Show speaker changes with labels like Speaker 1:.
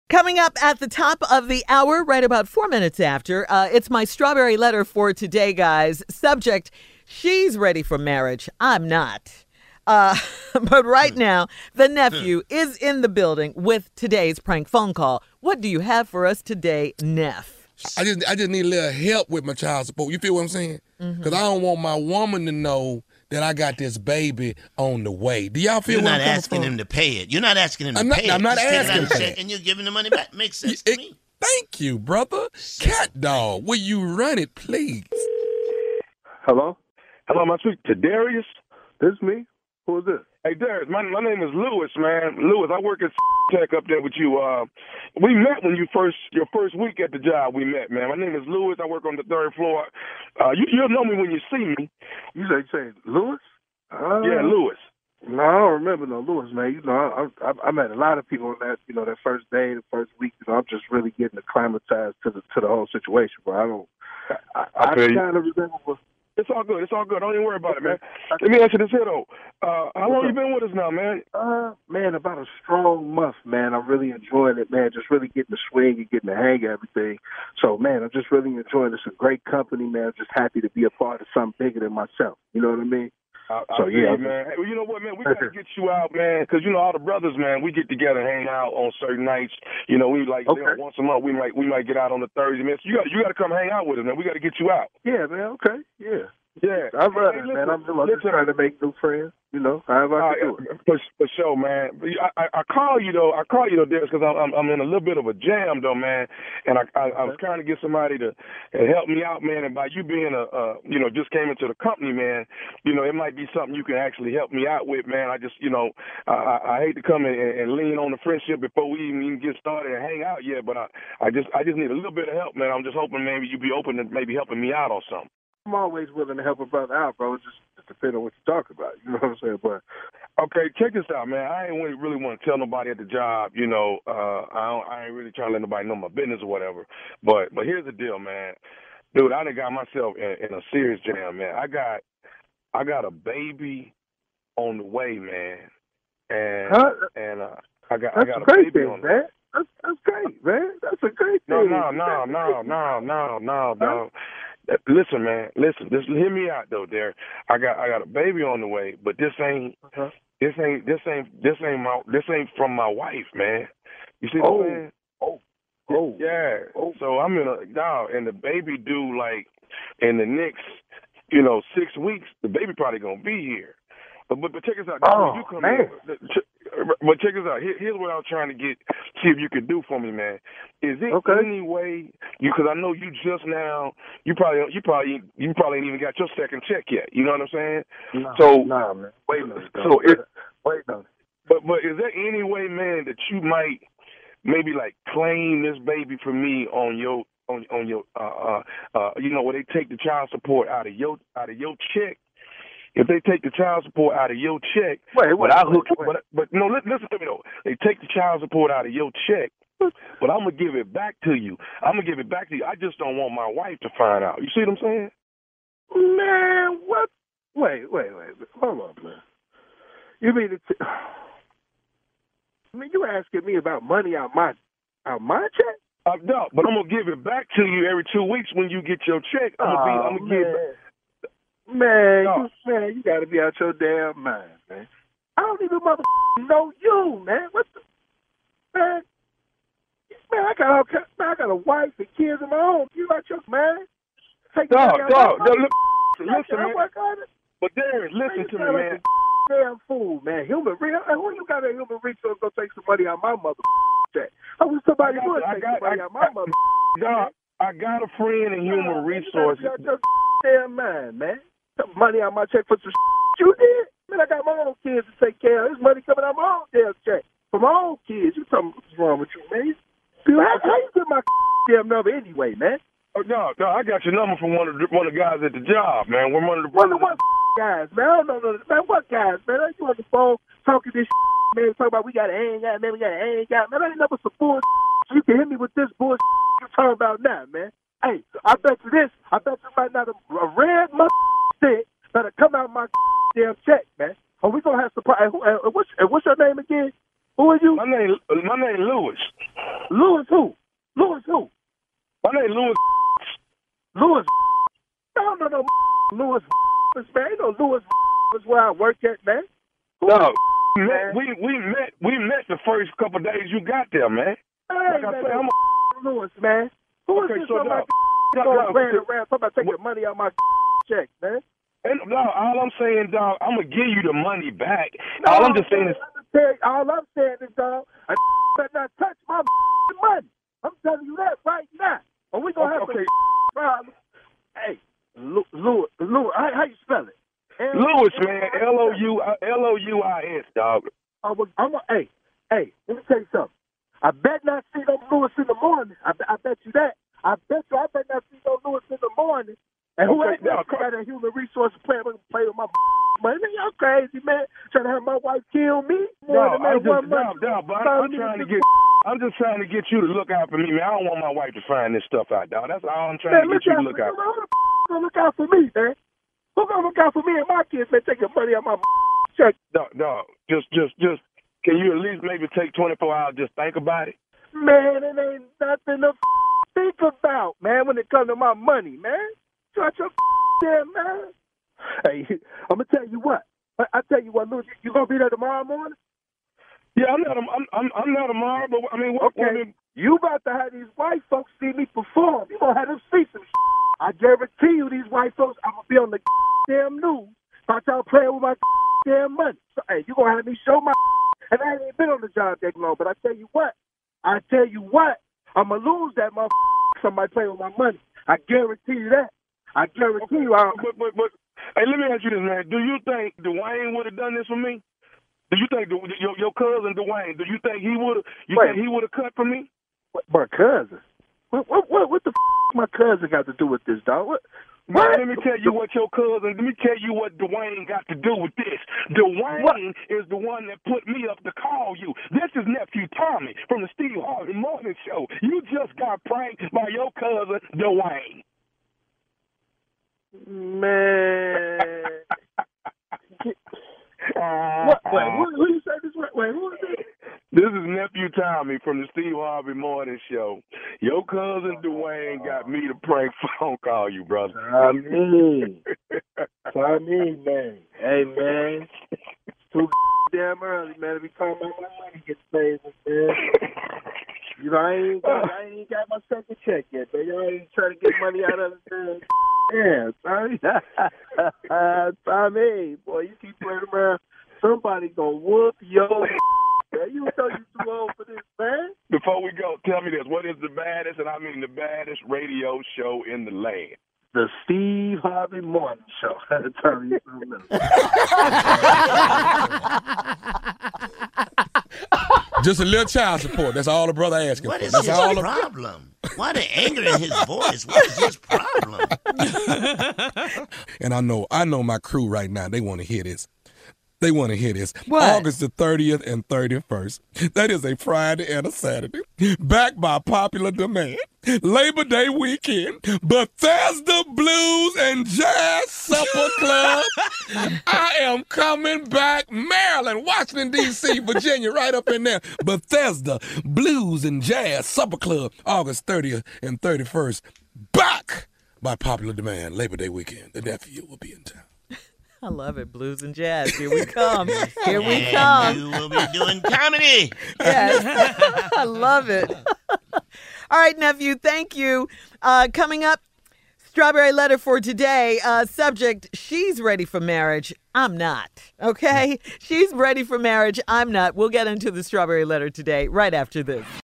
Speaker 1: Coming up at the top of the hour, right about 4 minutes after, it's my strawberry letter for today, guys. Subject, she's ready for marriage. I'm not. But right now, the nephew is in the building with today's prank phone call. What do you have for us today, Neff?
Speaker 2: I just need a little help with my child support. You feel what I'm saying? Because I don't want my woman to know that I got this baby on the way. Do y'all feel
Speaker 3: You're
Speaker 2: where
Speaker 3: not
Speaker 2: I'm coming
Speaker 3: asking
Speaker 2: from?
Speaker 3: him to pay it. You're not asking him to pay it.
Speaker 2: I'm not
Speaker 3: Just taking
Speaker 2: asking
Speaker 3: out a
Speaker 2: for
Speaker 3: check
Speaker 2: that.
Speaker 3: and you're giving the money back. Makes sense to me.
Speaker 2: Thank you, brother. Cat dog, will you run it, please?
Speaker 4: Hello? Hello, am I speaking to Darius? This is me. Who is this? Hey, Darius, my name is Lewis, man. Lewis, I work at Tech up there with you. We met when your first week at the job we met, man. My name is Lewis. I work on the third floor. You'll know me when you see me.
Speaker 5: You say Lewis?
Speaker 4: Yeah, Lewis.
Speaker 5: No, I don't remember no Lewis, man. You know, I met a lot of people on that, that first day, the first week. I'm just really getting acclimatized to the whole situation, bro. I kind of remember.
Speaker 4: It's all good. It's all good. Don't even worry about it, man. Let me ask you this here, though. How long you been with us now, man?
Speaker 5: Man, about a strong month, man. I'm really enjoying it, man. Just really getting the swing and getting the hang of everything. So, man, I'm just really enjoying this. It's a great company, man. I'm just happy to be a part of something bigger than myself. You know what I mean?
Speaker 4: Yeah, man. Hey, well, you know what, man? We got to get you out, man, because, all the brothers, man, we get together and hang out on certain nights. We once a month, we might get out on the Thursday, man. So you got to come hang out with us, man. We got to get you out.
Speaker 5: Yeah, man. Okay. Yeah.
Speaker 4: Yeah.
Speaker 5: I love it, man. I'm just trying to make new friends, however I can do it.
Speaker 4: For sure, man. I call you, though. Darius, because I'm in a little bit of a jam, though, man. And I was trying to get somebody to help me out, man. And by you being just came into the company, man, it might be something you can actually help me out with, man. I just, I hate to come and lean on the friendship before we even get started and hang out yet, but I just need a little bit of help, man. I'm just hoping maybe you'd be open to maybe helping me out on something.
Speaker 5: I'm always willing to help a brother out, bro. It just depends on what you talk about. You know what I'm saying? But
Speaker 4: okay, check this out, man. I ain't really want to tell nobody at the job. I ain't really trying to let nobody know my business or whatever. But here's the deal, man. Dude, I done got myself in a serious jam, man. I got a baby on the way, man. And I got a
Speaker 5: great
Speaker 4: baby
Speaker 5: thing,
Speaker 4: on the
Speaker 5: man. That's great, man. That's a great thing.
Speaker 4: No. Listen, man. Just hear me out though, there. I got a baby on the way, but this ain't from my wife, man. You see what I'm saying? Yeah. So I'm and the baby due like in the next, 6 weeks. The baby probably gonna be here. But check us out. You come
Speaker 5: man.
Speaker 4: But check us out. Here's what I was trying to see if you could do for me, man. Is it any way because I know you just now you probably ain't even got your second check yet. You know what I'm saying?
Speaker 5: Nah, man. Wait a minute. Wait a minute.
Speaker 4: But is there any way, man, that you might maybe like claim this baby for me on your where they take the child support out of your check? If they take the child support out of your check, but no, listen to me though. They take the child support out of your check, but I'm gonna give it back to you. I just don't want my wife to find out. You see what I'm saying?
Speaker 5: Man, what? Wait. Hold on, man. You mean you asking me about money out my check?
Speaker 4: No, but I'm gonna give it back to you every 2 weeks when you get your check. I'm gonna give it back.
Speaker 5: Man, you got to be out your damn mind, man. I don't even know you, man. What the man? Man, I got a wife and kids of my own. You out your man?
Speaker 4: Listen, man. But Darren, listen to me, man.
Speaker 5: Damn fool, man. Who you got a human resource gonna take some money out my mother check? I wish somebody would take some money out my mother.
Speaker 4: Dog, I got a friend in human resources.
Speaker 5: You got your damn mind, man. Some money out my check for some you did? Man, I got my own kids to take care of. This money coming out my own damn check. For my own kids. You tell me what's wrong with you, man? How you get my damn number anyway, man?
Speaker 4: Oh, no, I got your number from one of the guys at the job, man. We're one of the
Speaker 5: what guys, man? I don't know, man. What guys, man? You on the phone talking this man, talking about we got to hang out, man. We got to hang out. Man, I ain't never some bullshit. You can hit me with this bullshit you talking about now, man. Hey, I bet you right now a red stick that'll come out of my damn check, man. Are we gonna have surprise? What's your name again? Who are you?
Speaker 4: My name Lewis.
Speaker 5: Louis who? Louis who?
Speaker 4: My name Louis.
Speaker 5: Louis. No, Louis. Man, you know Louis is where I work at, man.
Speaker 4: No, we met the first couple of days you got there, man.
Speaker 5: Hey,
Speaker 4: like
Speaker 5: man,
Speaker 4: I say, I'm
Speaker 5: Louis, man. Who is this on my around talking about taking money out my check, man?
Speaker 4: And no, all I'm saying, dog, I'm gonna give you the money back. All I'm just saying is,
Speaker 5: dog, I better not touch my money. I'm telling you that right now. Or we gonna have a problem. Hey, Louis, how you spell it?
Speaker 4: Louis, man, Louis, dog.
Speaker 5: Hey, let me tell you something. I bet not see no Louis in the morning. I bet you that. I bet not see no Louis in the morning. And who else got a human resource plan to play with my money? Man, y'all crazy, man. Trying to have my wife kill me?
Speaker 4: I'm just trying to get you to look out for me, man. I don't want my wife to find this stuff out, dog. That's all I'm trying to get you to look out for.
Speaker 5: Who gonna look out for me, man? Who gonna look out for me and my kids, man, taking money out my check?
Speaker 4: Dog, just, can you at least maybe take 24 hours, just think about it?
Speaker 5: Man, it ain't nothing to think about, man, when it comes to my money, man. Shut your damn man. Hey, I'm gonna tell you what. I tell you what, Louis, you gonna be there tomorrow morning?
Speaker 4: Yeah, I'm not tomorrow, but I mean,
Speaker 5: okay. You about to have these white folks see me perform. You gonna have them see some I guarantee you, these white folks, I'm gonna be on the damn news about y'all playing with my damn money. So, hey, you gonna have me show my and I ain't been on the job that long, but I tell you what, I'm gonna lose that motherfucker. Somebody playing with my money. I guarantee you that. I guarantee you.
Speaker 4: But hey, let me ask you this, man. Do you think Dwayne would have done this for me? Do you think your cousin Dwayne? Do you think he would have? Think he would have cut for me?
Speaker 5: My cousin? What the my cousin got to do with this, dog? What?
Speaker 4: Let me tell you what your cousin. Let me tell you what Dwayne got to do with this. Dwayne is the one that put me up to call you. This is nephew Tommy from the Steve Harvey Morning Show. You just got pranked by your cousin Dwayne.
Speaker 5: Man. What? Wait, who you say this? Wait, who is this?
Speaker 4: This is nephew Tommy from the Steve Harvey Morning Show. Your cousin Dwayne got me to prank phone call you, brother.
Speaker 5: Tommy, man. Hey, man. It's too damn early, man, to be talking about my money gets paid, man. You know, I ain't got my second check yet, but y'all ain't trying to get money out of it. Yeah, Tommy. Tommy, boy, you keep playing around. Somebody gonna whoop your you know you too old for this, man.
Speaker 4: Before we go, tell me this. What is the baddest, and I mean the baddest radio show in the land?
Speaker 5: The Steve Harvey Morning Show. I had to tell you something else.
Speaker 2: Just a little child support. That's all the brother asking
Speaker 3: for.
Speaker 2: What
Speaker 3: is his problem? Why the anger in his voice? What is his problem?
Speaker 2: And I know my crew right now, they want to hear this. They want to hear this.
Speaker 1: What?
Speaker 2: August the 30th and 31st. That is a Friday and a Saturday. Backed by popular demand. Labor Day weekend. Bethesda Blues and Jazz Supper Club. I am coming back. Maryland, Washington, D.C., Virginia, right up in there. Bethesda Blues and Jazz Supper Club. August 30th and 31st. Back by popular demand. Labor Day weekend. The nephew will be in town.
Speaker 1: I love it. Blues and jazz. Here we come. Here we come.
Speaker 3: You will be doing comedy.
Speaker 1: Yes. I love it. All right, nephew. Thank you. Coming up, strawberry letter for today. Subject, she's ready for marriage. I'm not. Okay? She's ready for marriage. I'm not. We'll get into the strawberry letter today right after this.